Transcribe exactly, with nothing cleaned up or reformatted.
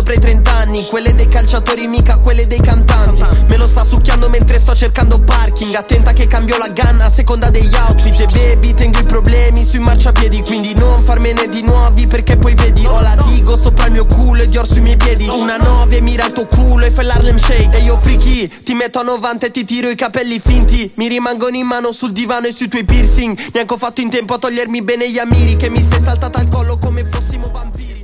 sopra i trent'anni, quelle dei calciatori mica quelle dei cantanti. Me lo sta succhiando mentre sto cercando parking. Attenta che cambio la ganna a seconda degli outfit. E baby tengo i problemi sui marciapiedi, quindi non farmene di nuovi perché poi vedi ho la Digo sopra il mio culo e Dior sui miei piedi. Una nove mira il tuo culo e fai l'Harlem Shake. E io freaky, ti metto a novanta e ti tiro i capelli finti. Mi rimangono in mano sul divano e sui tuoi piercing. Neanche ho fatto in tempo a togliermi bene gli amiri, che mi sei saltata al collo come fossimo vampiri.